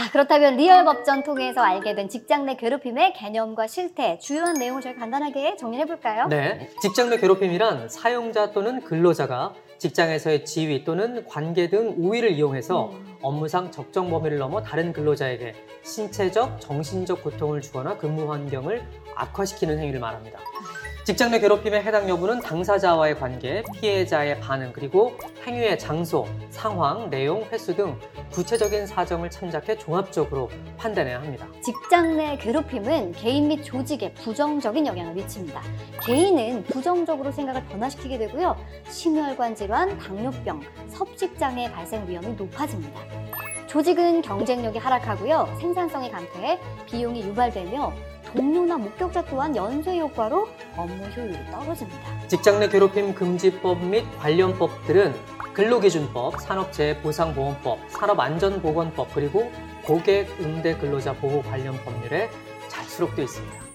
자, 그렇다면 리얼 법전 통해서 알게 된 직장 내 괴롭힘의 개념과 실태, 주요한 내용을 저희 간단하게 정리해볼까요? 네, 직장 내 괴롭힘이란 사용자 또는 근로자가 직장에서의 지위 또는 관계 등 우위를 이용해서 업무상 적정 범위를 넘어 다른 근로자에게 신체적, 정신적 고통을 주거나 근무 환경을 악화시키는 행위를 말합니다. 직장 내 괴롭힘의 해당 여부는 당사자와의 관계, 피해자의 반응, 그리고 행위의 장소, 상황, 내용, 횟수 등 구체적인 사정을 참작해 종합적으로 판단해야 합니다. 직장 내 괴롭힘은 개인 및 조직에 부정적인 영향을 미칩니다. 개인은 부정적으로 생각을 변화시키게 되고요. 심혈관 질환, 당뇨병, 섭식장애 발생 위험이 높아집니다. 조직은 경쟁력이 하락하고요. 생산성이 감퇴해 비용이 유발되며 동료나 목격자 또한 연쇄 효과로 업무 효율이 떨어집니다. 직장 내 괴롭힘 금지법 및 관련법들은 근로기준법, 산업재해보상보험법, 산업안전보건법, 그리고 고객 응대 근로자 보호 관련 법률에 잘 수록되어 있습니다.